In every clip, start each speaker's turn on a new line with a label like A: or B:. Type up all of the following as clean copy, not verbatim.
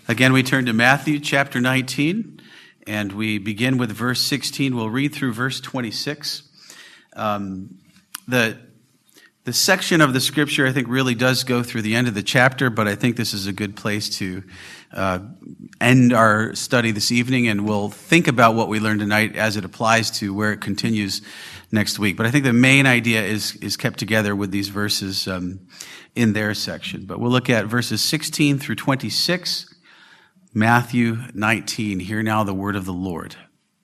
A: Again, we turn to Matthew chapter 19, and we begin with verse 16. We'll read through verse 26. The section of the scripture, I think, really does go through the end of the chapter, but I think this is a good place to end our study this evening, and we'll think about what we learned tonight as it applies to where it continues next week. But I think the main idea is kept together with these verses in their section. But we'll look at verses 16 through 26, Matthew 19. Hear now the word of the Lord.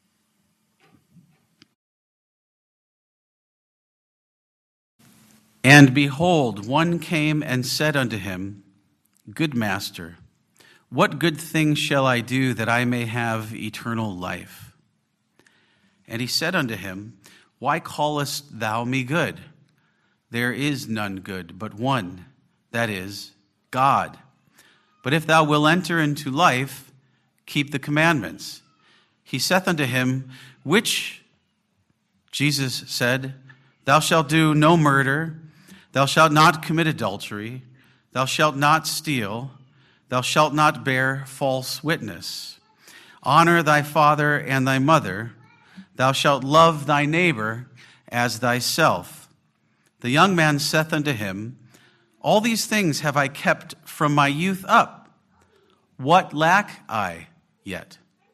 A: And behold, one came and said unto him, Good master, what good thing shall I do that I may have eternal life? And he said unto him, Why callest thou me good? There is none good but one, that is, God. But if thou wilt enter into life, keep the commandments. He saith unto him, Which? Jesus said, Thou shalt do no murder, thou shalt not commit adultery, thou shalt not steal, thou shalt not bear false witness. Honor thy father and thy mother, thou shalt love thy neighbor as thyself. The young man saith unto him, All these things have I kept from my youth up. What lack I yet?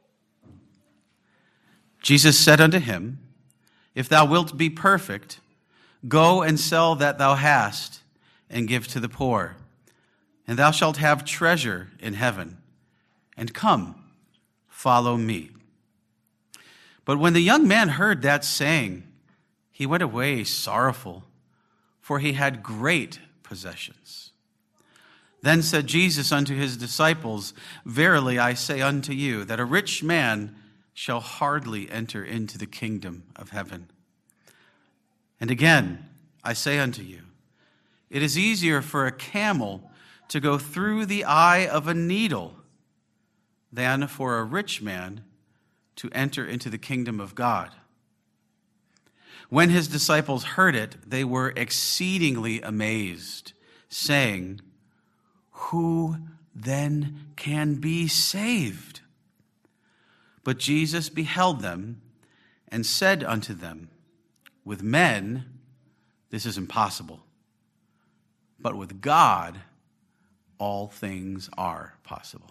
A: Jesus said unto him, If thou wilt be perfect, go and sell that thou hast, and give to the poor, and thou shalt have treasure in heaven. And come, follow me. But when the young man heard that saying, he went away sorrowful, for he had great possessions. Then said Jesus unto his disciples, Verily I say unto you, that a rich man shall hardly enter into the kingdom of heaven. And again, I say unto you, it is easier for a camel to go through the eye of a needle than for a rich man to enter into the kingdom of God. When his disciples heard it, they were exceedingly amazed, saying, Who then can be saved? But Jesus beheld them and said unto them, With men this is impossible, but with God all things are possible.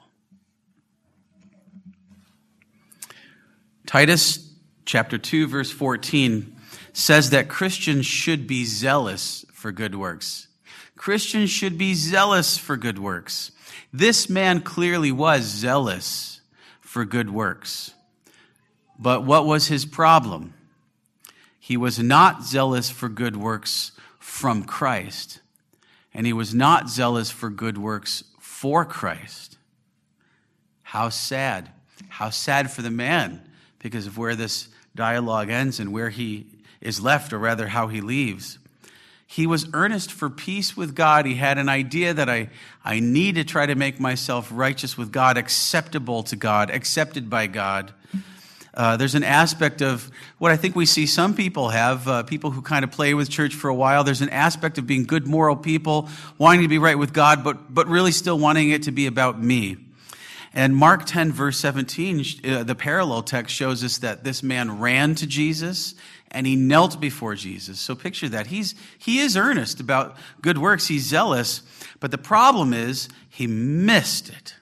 A: Titus chapter 2, verse 14 says that Christians should be zealous for good works. Christians should be zealous for good works. This man clearly was zealous for good works. But what was his problem? He was not zealous for good works from Christ, and he was not zealous for good works for Christ. How sad. How sad for the man, because of where this dialogue ends and where he is left, or rather how he leaves. He was earnest for peace with God. He had an idea that I need to try to make myself righteous with God, acceptable to God, accepted by God. There's an aspect of what I think we see some people have, people who kind of play with church for a while. There's an aspect of being good moral people, wanting to be right with God, but really still wanting it to be about me. And Mark 10, verse 17, the parallel text shows us that this man ran to Jesus and he knelt before Jesus. So picture that. He is earnest about good works. He's zealous. But the problem is he missed it.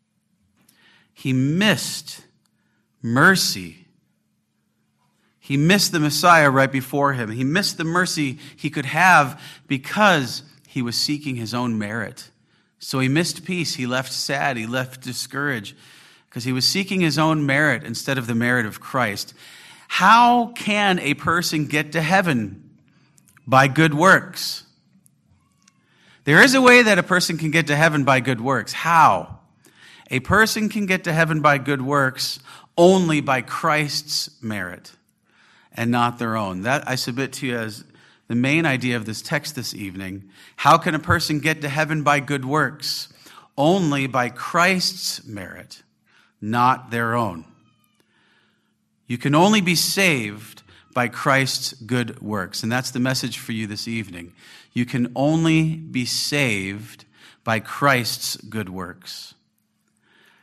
A: He missed mercy. He missed the Messiah right before him. He missed the mercy he could have because he was seeking his own merit. So he missed peace. He left sad. He left discouraged because he was seeking his own merit instead of the merit of Christ. How can a person get to heaven? By good works. There is a way that a person can get to heaven by good works. How? A person can get to heaven by good works only by Christ's merit and not their own. That I submit to you as the main idea of this text this evening. How can a person get to heaven by good works? Only by Christ's merit, not their own. You can only be saved by Christ's good works. And that's the message for you this evening. You can only be saved by Christ's good works.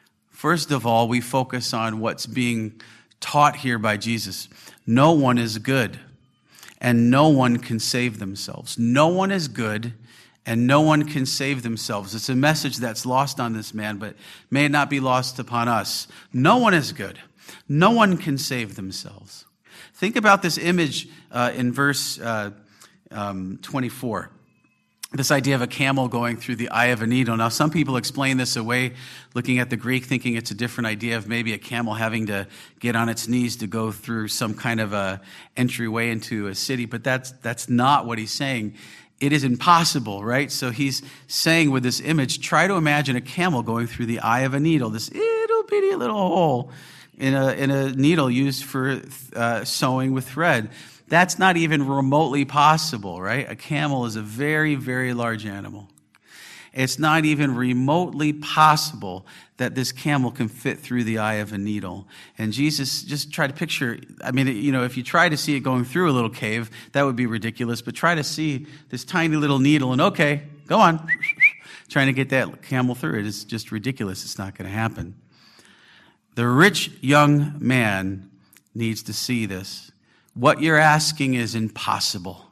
A: First of all, we focus on what's being taught here by Jesus. No one is good, and no one can save themselves. No one is good, and no one can save themselves. It's a message that's lost on this man, but may not be lost upon us. No one is good. No one can save themselves. Think about this image in verse 24. This idea of a camel going through the eye of a needle. Now, some people explain this away, looking at the Greek, thinking it's a different idea of maybe a camel having to get on its knees to go through some kind of a entryway into a city. But that's not what he's saying. It is impossible, right? So he's saying with this image, try to imagine a camel going through the eye of a needle, this ittle bitty little hole in a needle used for sewing with thread. That's not even remotely possible, right? A camel is a very, very large animal. It's not even remotely possible that this camel can fit through the eye of a needle. And Jesus, just try to picture, if you try to see it going through a little cave, that would be ridiculous, but try to see this tiny little needle and okay, go on. Trying to get that camel through it is just ridiculous. It's not going to happen. The rich young man needs to see this. What you're asking is impossible.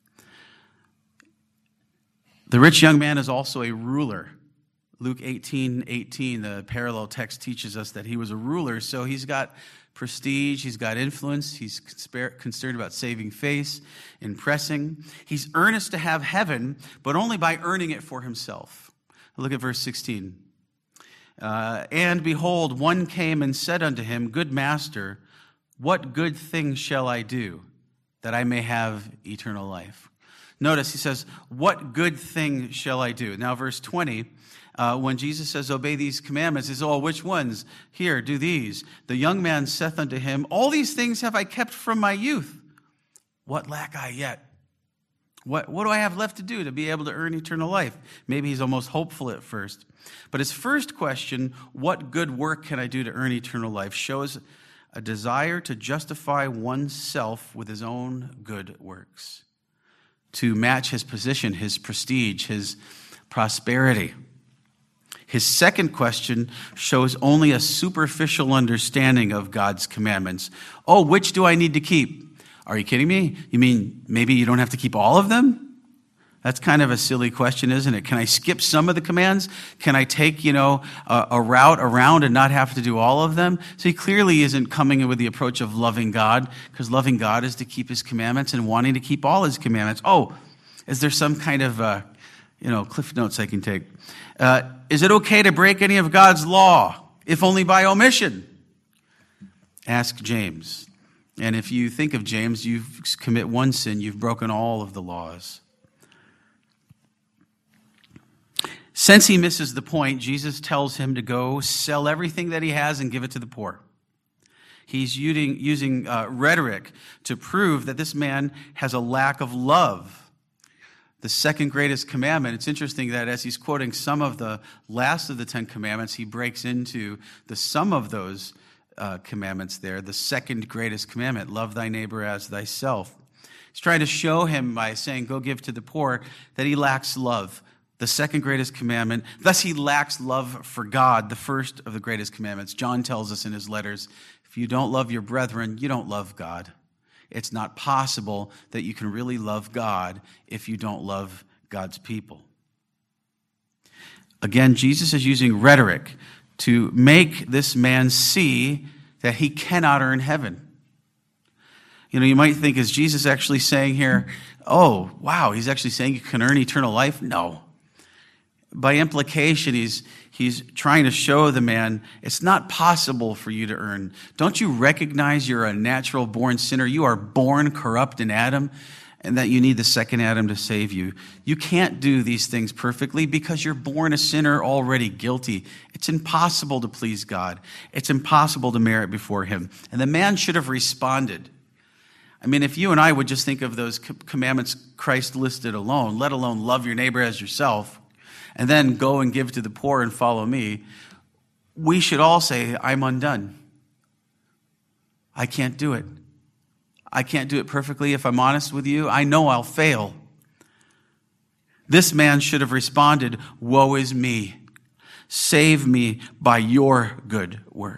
A: The rich young man is also a ruler. Luke 18:18, the parallel text teaches us that he was a ruler, so he's got prestige, he's got influence, he's concerned about saving face, impressing. He's earnest to have heaven, but only by earning it for himself. Look at verse 16. And behold, one came and said unto him, Good master, what good thing shall I do that I may have eternal life? Notice he says, what good thing shall I do? Now, verse 20, when Jesus says, obey these commandments, he says, which ones? Here, do these. The young man saith unto him, all these things have I kept from my youth. What lack I yet? What do I have left to do to be able to earn eternal life? Maybe he's almost hopeful at first. But his first question, what good work can I do to earn eternal life, shows a desire to justify oneself with his own good works, to match his position, his prestige, his prosperity. His second question shows only a superficial understanding of God's commandments. Which do I need to keep? Are you kidding me? You mean maybe you don't have to keep all of them? That's kind of a silly question, isn't it? Can I skip some of the commands? Can I take, a route around and not have to do all of them? So he clearly isn't coming in with the approach of loving God, because loving God is to keep his commandments and wanting to keep all his commandments. Is there some kind of, cliff notes I can take? Is it okay to break any of God's law, if only by omission? Ask James. And if you think of James, you commit one sin, you've broken all of the laws. Since he misses the point, Jesus tells him to go sell everything that he has and give it to the poor. He's using rhetoric to prove that this man has a lack of love. The second greatest commandment, it's interesting that as he's quoting some of the last of the 10 commandments, he breaks into the sum of those commandments there. The second greatest commandment, love thy neighbor as thyself. He's trying to show him by saying, go give to the poor, that he lacks love. The second greatest commandment. Thus he lacks love for God, the first of the greatest commandments. John tells us in his letters, if you don't love your brethren, you don't love God. It's not possible that you can really love God if you don't love God's people. Again, Jesus is using rhetoric to make this man see that he cannot earn heaven. You might think, is Jesus actually saying here, he's actually saying you can earn eternal life? No. By implication, he's trying to show the man it's not possible for you to earn. Don't you recognize you're a natural born sinner? You are born corrupt in Adam, and that you need the second Adam to save you. You can't do these things perfectly because you're born a sinner already guilty. It's impossible to please God. It's impossible to merit before him. And the man should have responded. If you and I would just think of those commandments Christ listed alone, let alone love your neighbor as yourself, and then go and give to the poor and follow me, we should all say, I'm undone. I can't do it. I can't do it perfectly. If I'm honest with you, I know I'll fail. This man should have responded, woe is me. Save me by your good work.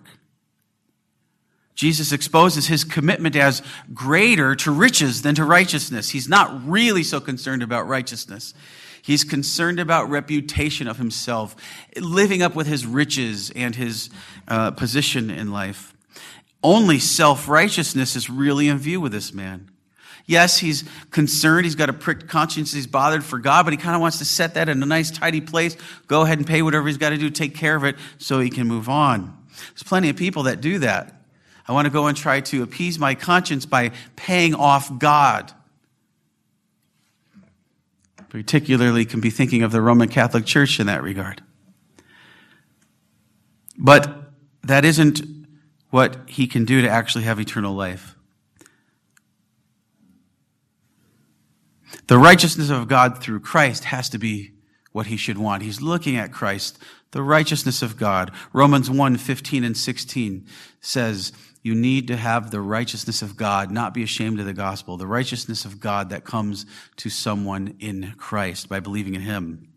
A: Jesus exposes his commitment as greater to riches than to righteousness. He's not really so concerned about righteousness. He's concerned about reputation of himself, living up with his riches and his position in life. Only self-righteousness is really in view with this man. Yes, he's concerned. He's got a pricked conscience. He's bothered for God, but he kind of wants to set that in a nice, tidy place. Go ahead and pay whatever he's got to do, take care of it so he can move on. There's plenty of people that do that. I want to go and try to appease my conscience by paying off God. Particularly can be thinking of the Roman Catholic Church in that regard. But that isn't what he can do to actually have eternal life. The righteousness of God through Christ has to be what he should want. He's looking at Christ, the righteousness of God. Romans 1:15 and 16 says, you need to have the righteousness of God, not be ashamed of the gospel, the righteousness of God that comes to someone in Christ by believing in him.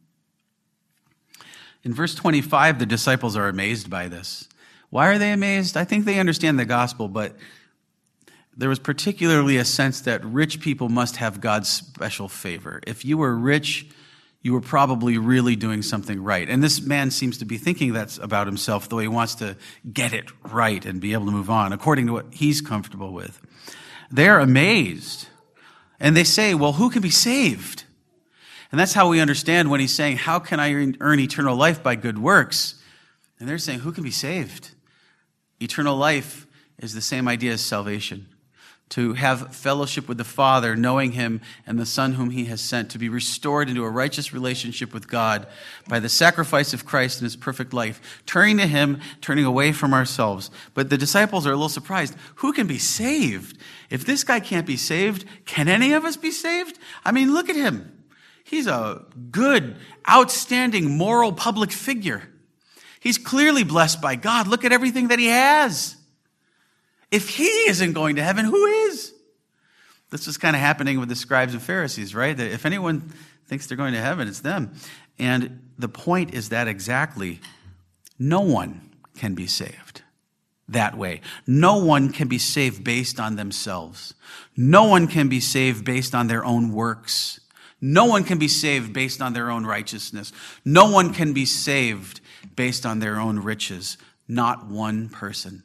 A: In verse 25, the disciples are amazed by this. Why are they amazed? I think they understand the gospel, but there was particularly a sense that rich people must have God's special favor. If you were rich, you were probably really doing something right. And this man seems to be thinking that's about himself, though he wants to get it right and be able to move on according to what he's comfortable with. They're amazed. And they say, well, who can be saved? And that's how we understand when he's saying, how can I earn eternal life by good works? And they're saying, who can be saved? Eternal life is the same idea as salvation. To have fellowship with the Father, knowing him and the Son whom he has sent, to be restored into a righteous relationship with God by the sacrifice of Christ in his perfect life, turning to him, turning away from ourselves. But the disciples are a little surprised. Who can be saved? If this guy can't be saved, can any of us be saved? I mean, look at him. He's a good, outstanding, moral public figure. He's clearly blessed by God. Look at everything that he has. If he isn't going to heaven, who is? This was kind of happening with the scribes and Pharisees, right? That if anyone thinks they're going to heaven, it's them. And the point is that exactly, no one can be saved that way. No one can be saved based on themselves. No one can be saved based on their own works. No one can be saved based on their own righteousness. No one can be saved based on their own riches. Not one person.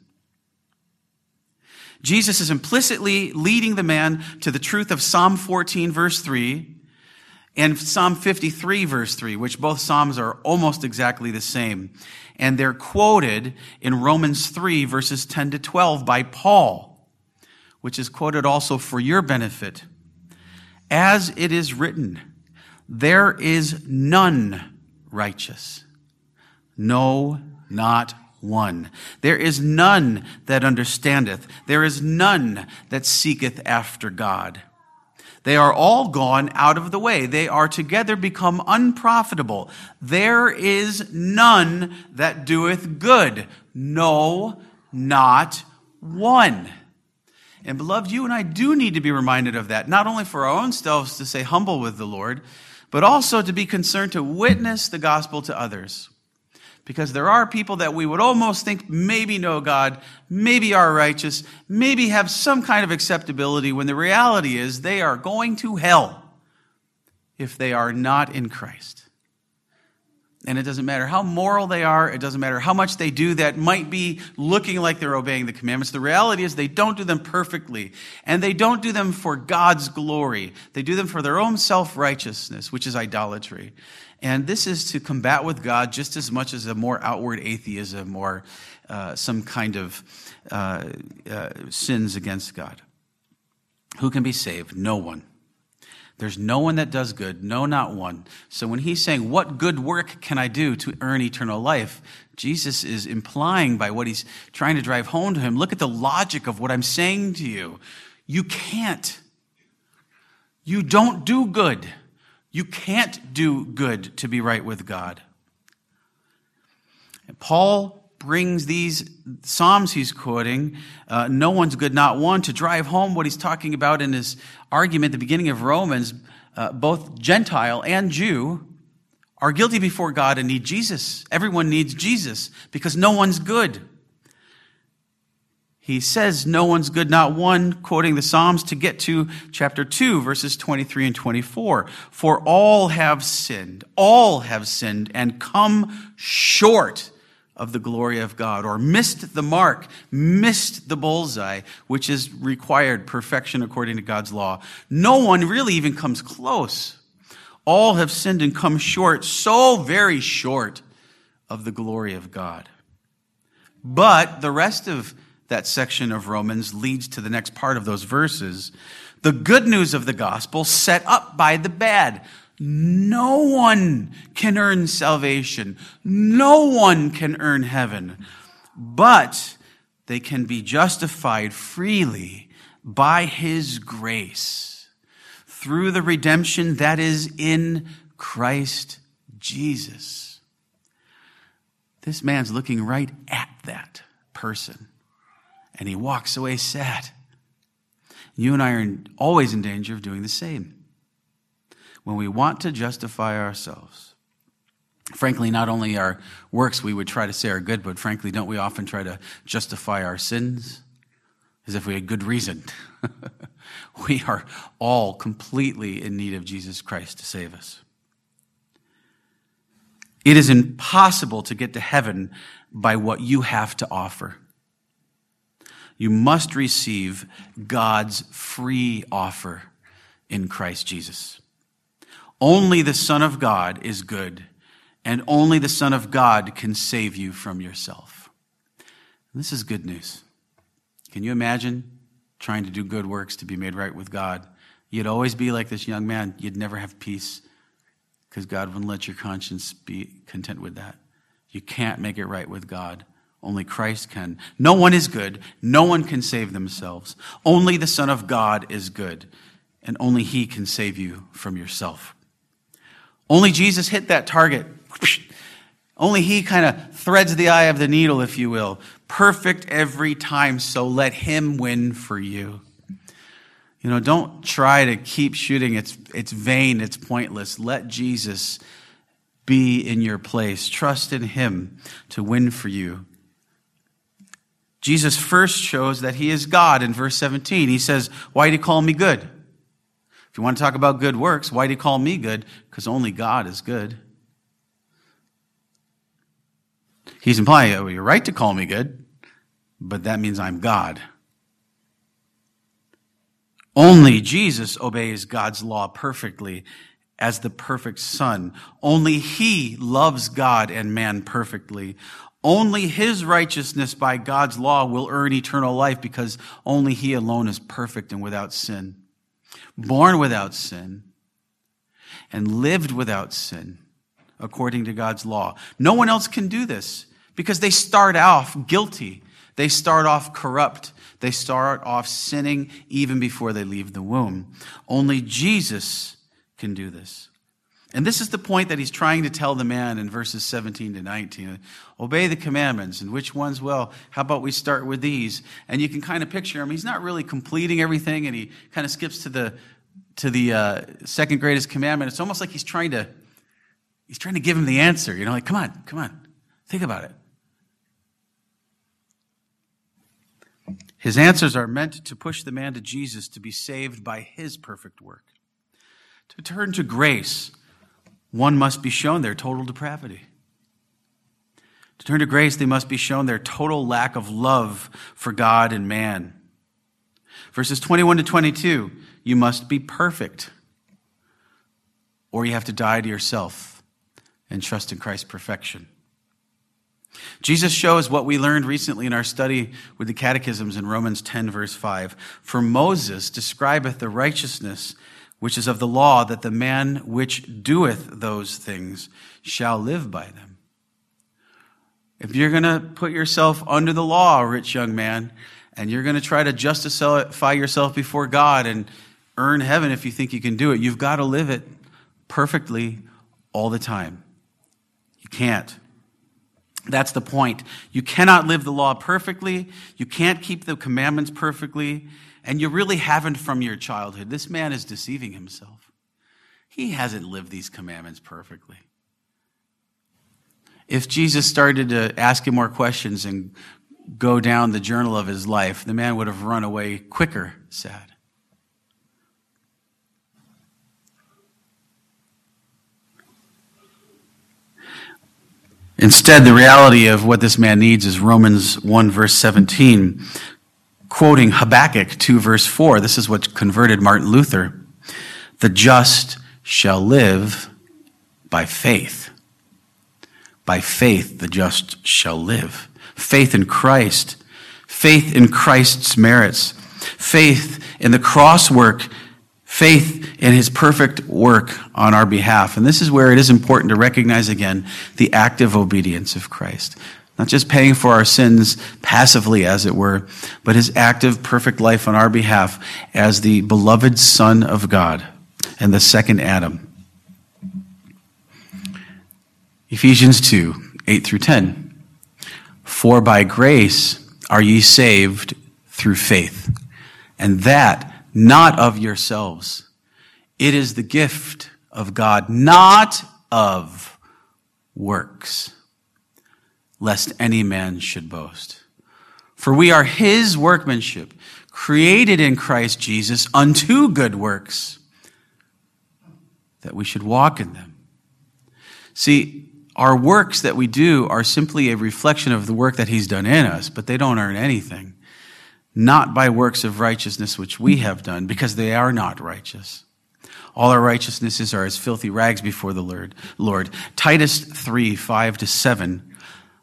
A: Jesus is implicitly leading the man to the truth of Psalm 14, verse 3, and Psalm 53, verse 3, which both Psalms are almost exactly the same. And they're quoted in Romans 3, verses 10 to 12 by Paul, which is quoted also for your benefit. As it is written, there is none righteous. No, not one. There is none that understandeth. There is none that seeketh after God. They are all gone out of the way. They are together become unprofitable. There is none that doeth good. No, not one. And beloved, you and I do need to be reminded of that, not only for our own selves to stay humble with the Lord, but also to be concerned to witness the gospel to others. Because there are people that we would almost think maybe know God, maybe are righteous, maybe have some kind of acceptability, when the reality is they are going to hell if they are not in Christ. And it doesn't matter how moral they are, it doesn't matter how much they do that might be looking like they're obeying the commandments. The reality is they don't do them perfectly, and they don't do them for God's glory. They do them for their own self-righteousness, which is idolatry. And this is to combat with God just as much as a more outward atheism or some kind of sins against God. Who can be saved? No one. There's no one that does good, no, not one. So when he's saying, what good work can I do to earn eternal life? Jesus is implying by what he's trying to drive home to him, look at the logic of what I'm saying to you. You can't. You don't do good. You can't do good to be right with God. And Paul brings these Psalms he's quoting, no one's good, not one, to drive home what he's talking about in his argument at the beginning of Romans. Both Gentile and Jew are guilty before God and need Jesus. Everyone needs Jesus because no one's good. He says no one's good, not one, quoting the Psalms, to get to chapter 2, verses 23 and 24. For all have sinned and come short of the glory of God, or missed the mark, missed the bullseye, which is required perfection according to God's law. No one really even comes close. All have sinned and come short, so very short of the glory of God. But the rest of that section of Romans leads to the next part of those verses. The good news of the gospel set up by the bad. No one can earn salvation. No one can earn heaven. But they can be justified freely by his grace through the redemption that is in Christ Jesus. This man's looking right at that person, and he walks away sad. You and I are always in danger of doing the same. When we want to justify ourselves, frankly, not only our works we would try to say are good, but frankly, don't we often try to justify our sins as if we had good reason? We are all completely in need of Jesus Christ to save us. It is impossible to get to heaven by what you have to offer. You must receive God's free offer in Christ Jesus. Only the Son of God is good, and only the Son of God can save you from yourself. And this is good news. Can you imagine trying to do good works to be made right with God? You'd always be like this young man. You'd never have peace because God wouldn't let your conscience be content with that. You can't make it right with God. Only Christ can. No one is good. No one can save themselves. Only the Son of God is good, and only he can save you from yourself. Only Jesus hit that target. Only he kind of threads the eye of the needle, if you will. Perfect every time, so let him win for you. You know, don't try to keep shooting. It's vain. It's pointless. Let Jesus be in your place. Trust in him to win for you. Jesus first shows that he is God in verse 17. He says, why do you call me good? If you want to talk about good works, why do you call me good? Because only God is good. He's implying, oh, you're right to call me good, but that means I'm God. Only Jesus obeys God's law perfectly as the perfect Son. Only he loves God and man perfectly. Only his righteousness by God's law will earn eternal life because only he alone is perfect and without sin. Born without sin and lived without sin according to God's law. No one else can do this because they start off guilty. They start off corrupt. They start off sinning even before they leave the womb. Only Jesus can do this. And this is the point that he's trying to tell the man in verses 17 to 19. Obey the commandments. And which ones? Well, how about we start with these? And you can kind of picture him. He's not really completing everything, and he kind of skips to the second greatest commandment. It's almost like he's trying to give him the answer. You know, like, come on, think about it. His answers are meant to push the man to Jesus to be saved by his perfect work. To turn to grace, one must be shown their total depravity. To turn to grace, they must be shown their total lack of love for God and man. Verses 21 to 22, you must be perfect, or you have to die to yourself and trust in Christ's perfection. Jesus shows what we learned recently in our study with the catechisms in Romans 10, verse 5. For Moses describeth the righteousness which is of the law, that the man which doeth those things shall live by them. If you're going to put yourself under the law, rich young man, and you're going to try to justify yourself before God and earn heaven if you think you can do it, you've got to live it perfectly all the time. You can't. That's the point. You cannot live the law perfectly. You can't keep the commandments perfectly. And you really haven't from your childhood. This man is deceiving himself. He hasn't lived these commandments perfectly. If Jesus started to ask him more questions and go down the journal of his life, the man would have run away quicker, sad. Instead, the reality of what this man needs is Romans 1 verse 17, quoting Habakkuk 2 verse 4. This is what converted Martin Luther. The just shall live by faith. By faith, the just shall live. Faith in Christ. Faith in Christ's merits. Faith in the cross work. Faith in his perfect work on our behalf. And this is where it is important to recognize again the active obedience of Christ. Not just paying for our sins passively, as it were, but his active, perfect life on our behalf as the beloved Son of God and the second Adam. Ephesians 2, 8 through 10. For by grace are ye saved through faith, and that not of yourselves. It is the gift of God, not of works, lest any man should boast. For we are his workmanship, created in Christ Jesus unto good works, that we should walk in them. See, our works that we do are simply a reflection of the work that he's done in us, but they don't earn anything. Not by works of righteousness which we have done, because they are not righteous. All our righteousnesses are as filthy rags before the Lord. Titus 3, 5 to 7.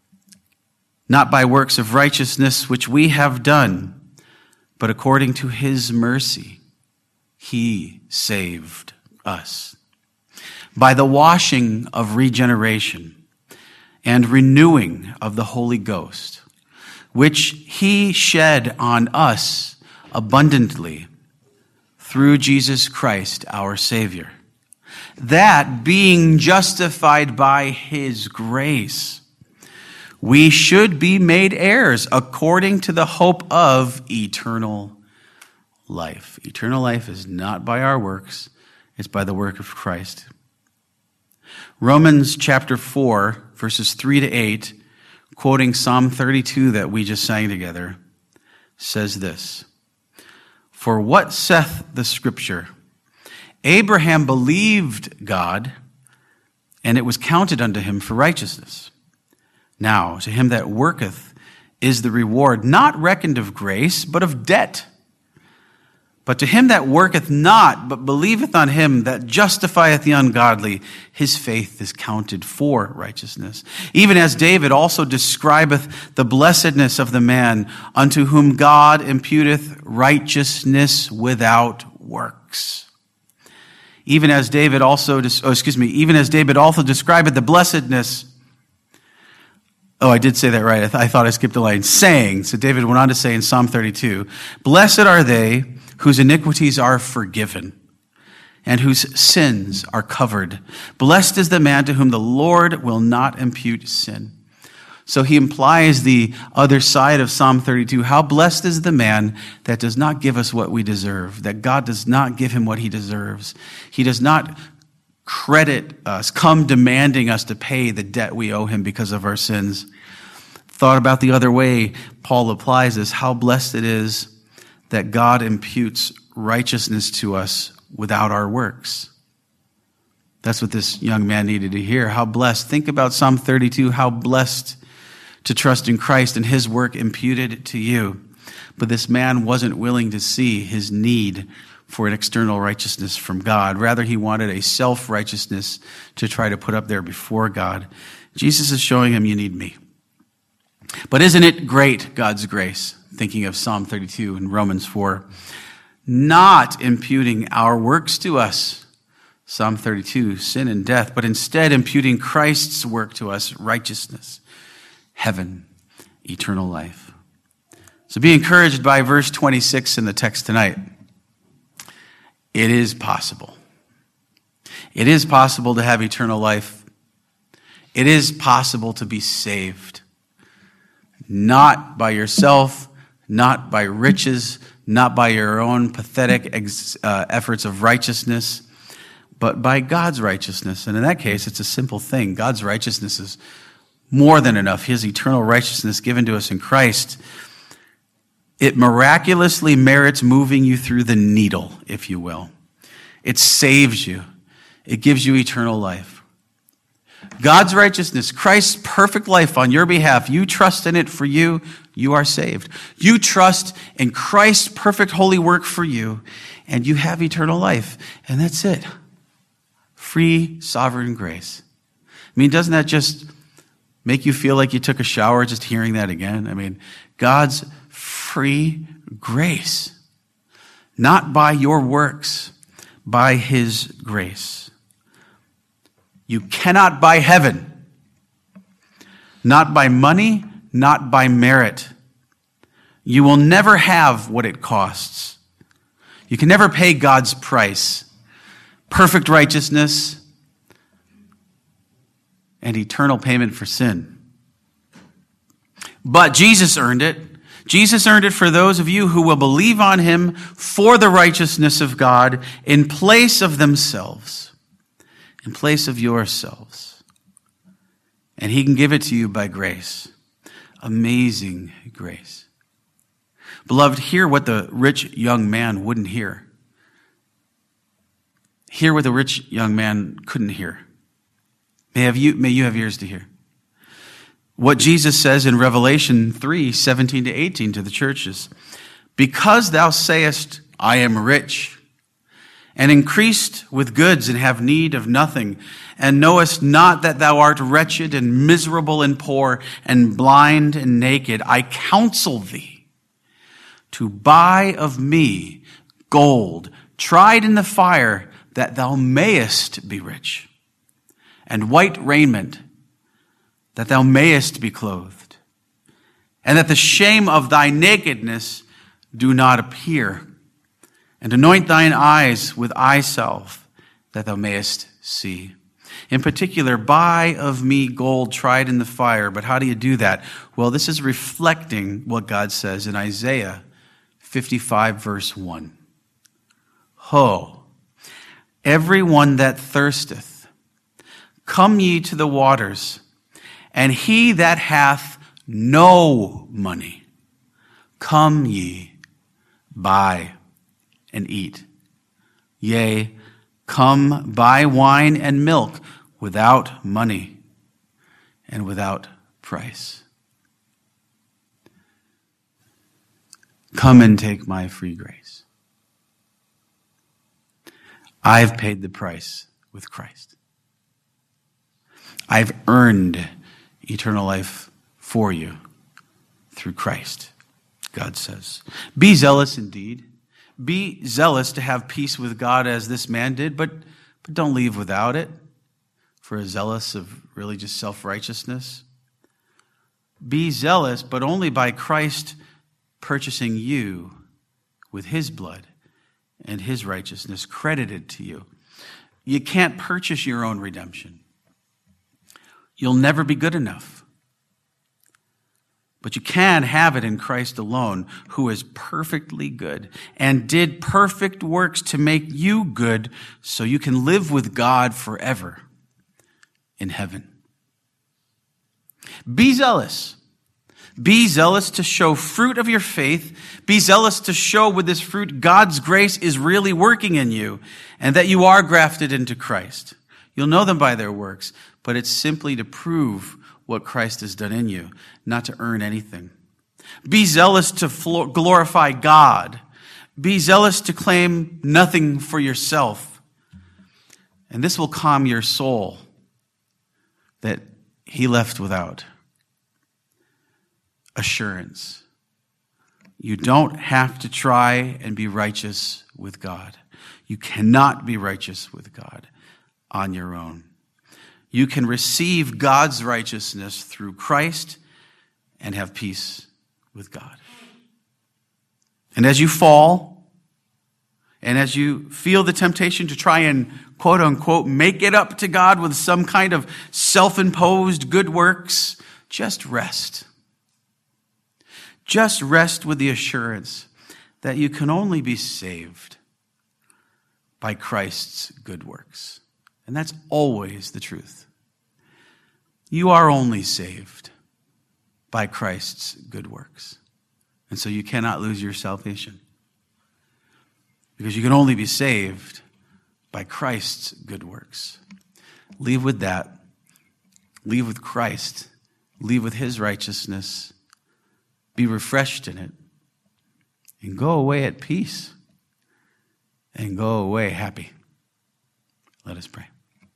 A: Not by works of righteousness which we have done, but according to his mercy, he saved us. By the washing of regeneration and renewing of the Holy Ghost, which he shed on us abundantly through Jesus Christ our Savior, that being justified by his grace, we should be made heirs according to the hope of eternal life. Eternal life is not by our works, it's by the work of Christ. Romans chapter 4, verses 3 to 8, quoting Psalm 32 that we just sang together, says this. For what saith the scripture? Abraham believed God, and it was counted unto him for righteousness. Now, to him that worketh is the reward not reckoned of grace, but of debt. But to him that worketh not, but believeth on him that justifieth the ungodly, his faith is counted for righteousness. Even as David also describeth the blessedness of the man unto whom God imputeth righteousness without works. Even as David also describeth the blessedness. Oh, I did say that right. I thought I skipped a line. Saying, so David went on to say in Psalm 32, blessed are they whose iniquities are forgiven, and whose sins are covered. Blessed is the man to whom the Lord will not impute sin. So he implies the other side of Psalm 32. How blessed is the man that does not give us what we deserve, that God does not give him what he deserves. He does not credit us, come demanding us to pay the debt we owe him because of our sins. Thought about the other way, Paul applies this. How blessed it is that God imputes righteousness to us without our works. That's what this young man needed to hear. How blessed. Think about Psalm 32. How blessed to trust in Christ and his work imputed to you. But this man wasn't willing to see his need for an external righteousness from God. Rather, he wanted a self-righteousness to try to put up there before God. Jesus is showing him, you need me. But isn't it great, God's grace? Thinking of Psalm 32 and Romans 4. Not imputing our works to us. Psalm 32, sin and death. But instead imputing Christ's work to us, righteousness, heaven, eternal life. So be encouraged by verse 26 in the text tonight. It is possible. It is possible to have eternal life. It is possible to be saved. Not by yourself, not by riches, not by your own pathetic efforts of righteousness, but by God's righteousness. And in that case, it's a simple thing. God's righteousness is more than enough, his eternal righteousness given to us in Christ, it miraculously merits moving you through the needle, if you will. It saves you. It gives you eternal life. God's righteousness, Christ's perfect life on your behalf, you trust in it for you, you are saved. You trust in Christ's perfect holy work for you, and you have eternal life. And that's it. Free sovereign grace. I mean, doesn't that just make you feel like you took a shower just hearing that again? I mean, God's free grace. Not by your works, by his grace. You cannot buy heaven. Not by money, not by merit. You will never have what it costs. You can never pay God's price. Perfect righteousness and eternal payment for sin. But Jesus earned it. Jesus earned it for those of you who will believe on him for the righteousness of God in place of themselves, in place of yourselves. And he can give it to you by grace. Amazing grace. Beloved, hear what the rich young man wouldn't hear. Hear what the rich young man couldn't hear. May you have ears to hear. What Jesus says in Revelation 3:17-18 to the churches. Because thou sayest, I am rich, and increased with goods, and have need of nothing, and knowest not that thou art wretched, and miserable, and poor, and blind, and naked, I counsel thee to buy of me gold, tried in the fire, that thou mayest be rich, and white raiment, that thou mayest be clothed, and that the shame of thy nakedness do not appear, and anoint thine eyes with eye salve, that thou mayest see. In particular, buy of me gold tried in the fire. But how do you do that? Well, this is reflecting what God says in Isaiah 55, verse 1. Ho, everyone that thirsteth, come ye to the waters, and he that hath no money, come ye, buy and eat. Yea, come buy wine and milk without money and without price. Come and take my free grace. I've paid the price with Christ. I've earned eternal life for you through Christ, God says. Be zealous indeed. Be zealous to have peace with God as this man did, but don't leave without it for a zealous of really just self-righteousness. Be zealous, but only by Christ purchasing you with his blood and his righteousness credited to you. You can't purchase your own redemption. You'll never be good enough. But you can have it in Christ alone, who is perfectly good and did perfect works to make you good so you can live with God forever in heaven. Be zealous. Be zealous to show fruit of your faith. Be zealous to show with this fruit God's grace is really working in you and that you are grafted into Christ. You'll know them by their works, but it's simply to prove what Christ has done in you, not to earn anything. Be zealous to glorify God. Be zealous to claim nothing for yourself. And this will calm your soul that he left without. Assurance. You don't have to try and be righteous with God. You cannot be righteous with God on your own. You can receive God's righteousness through Christ and have peace with God. And as you fall, and as you feel the temptation to try and quote unquote make it up to God with some kind of self-imposed good works, just rest. Just rest with the assurance that you can only be saved by Christ's good works. And that's always the truth. You are only saved by Christ's good works. And so you cannot lose your salvation. Because you can only be saved by Christ's good works. Leave with that. Leave with Christ. Leave with his righteousness. Be refreshed in it. And go away at peace. And go away happy. Let us pray.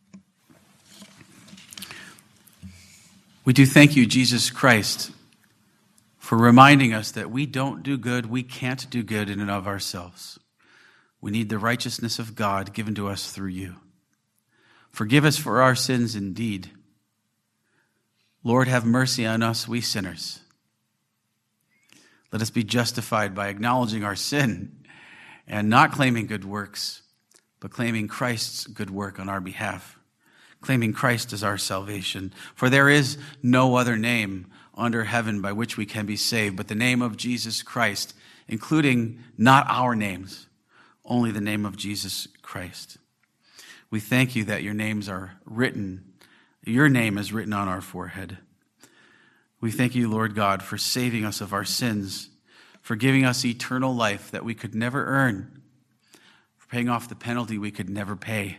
A: We do thank you, Jesus Christ, for reminding us that we don't do good, we can't do good in and of ourselves. We need the righteousness of God given to us through you. Forgive us for our sins indeed. Lord, have mercy on us, we sinners. Let us be justified by acknowledging our sin and not claiming good works, but claiming Christ's good work on our behalf, claiming Christ as our salvation. For there is no other name under heaven by which we can be saved but the name of Jesus Christ, including not our names, only the name of Jesus Christ. We thank you that your names are written, your name is written on our forehead. We thank you, Lord God, for saving us of our sins, for giving us eternal life that we could never earn, for paying off the penalty we could never pay.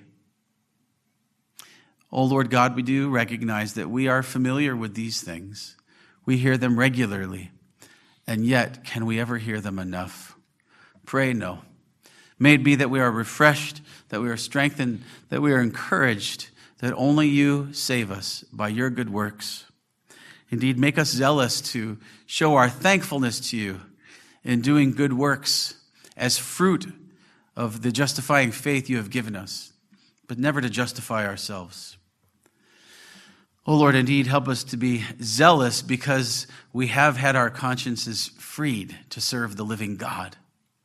A: Oh, Lord God, we do recognize that we are familiar with these things. We hear them regularly, and yet can we ever hear them enough? Pray no. May it be that we are refreshed, that we are strengthened, that we are encouraged, that only you save us by your good works. Indeed, make us zealous to show our thankfulness to you in doing good works as fruit of the justifying faith you have given us, but never to justify ourselves. Oh Lord, indeed, help us to be zealous because we have had our consciences freed to serve the living God.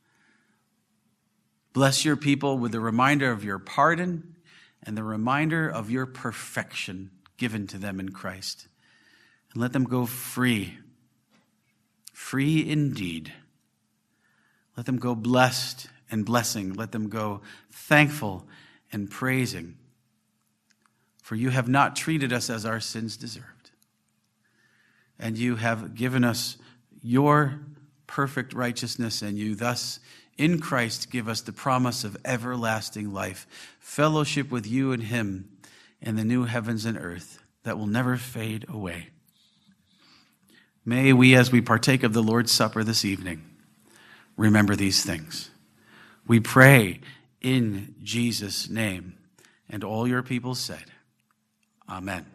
A: Bless your people with the reminder of your pardon and the reminder of your perfection given to them in Christ. And let them go free, free indeed. Let them go blessed and blessing. Let them go thankful and praising. For you have not treated us as our sins deserved. And you have given us your perfect righteousness, and you thus in Christ give us the promise of everlasting life, fellowship with you and him in the new heavens and earth that will never fade away. May we, as we partake of the Lord's Supper this evening, remember these things. We pray in Jesus' name. And all your people said, Amen.